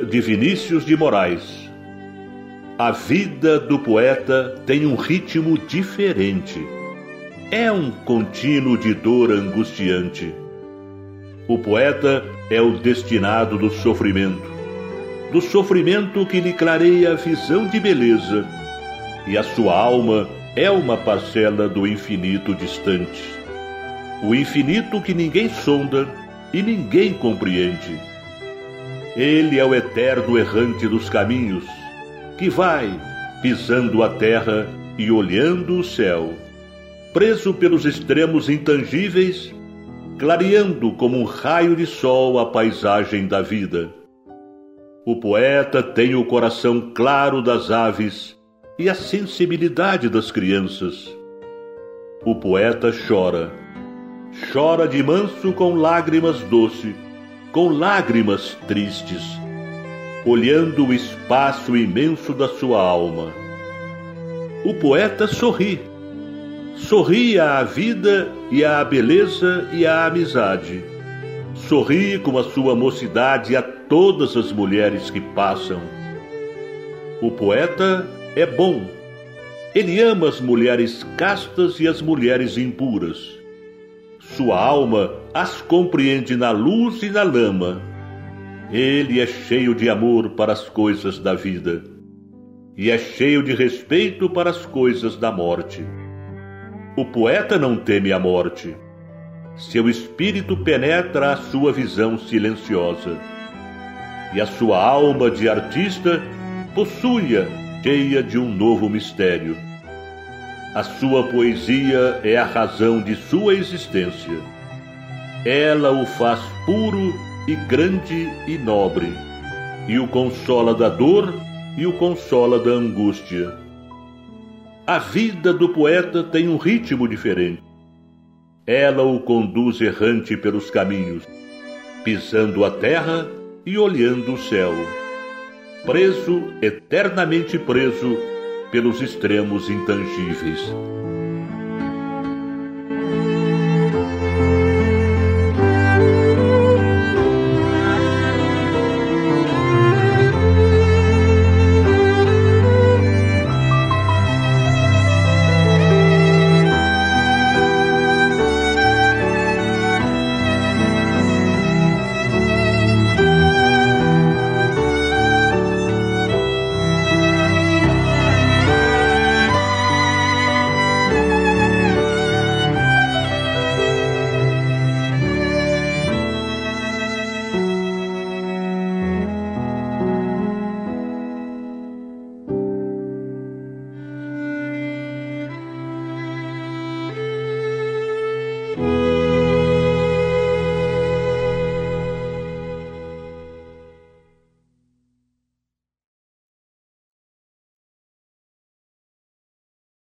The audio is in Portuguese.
de Vinícius de Moraes. A vida do poeta tem um ritmo diferente. É um contínuo de dor angustiante. O poeta é o destinado do sofrimento que lhe clareia a visão de beleza, e a sua alma é uma parcela do infinito distante. O infinito que ninguém sonda e ninguém compreende. Ele é o eterno errante dos caminhos, que vai pisando a terra e olhando o céu, preso pelos extremos intangíveis, clareando como um raio de sol a paisagem da vida. O poeta tem o coração claro das aves e a sensibilidade das crianças. O poeta chora de manso com lágrimas doces, com lágrimas tristes, olhando o espaço imenso da sua alma. O poeta sorri à vida e à beleza e à amizade. Sorri com a sua mocidade a todas as mulheres que passam. O poeta é bom. Ele ama as mulheres castas e as mulheres impuras. Sua alma as compreende na luz e na lama. Ele é cheio de amor para as coisas da vida e é cheio de respeito para as coisas da morte. O poeta não teme a morte. Seu espírito penetra a sua visão silenciosa, e a sua alma de artista possui-a cheia de um novo mistério. A sua poesia é a razão de sua existência. Ela o faz puro e grande e nobre, e o consola da dor e o consola da angústia. A vida do poeta tem um ritmo diferente. Ela o conduz errante pelos caminhos, pisando a terra e olhando o céu, preso, eternamente preso, pelos extremos intangíveis.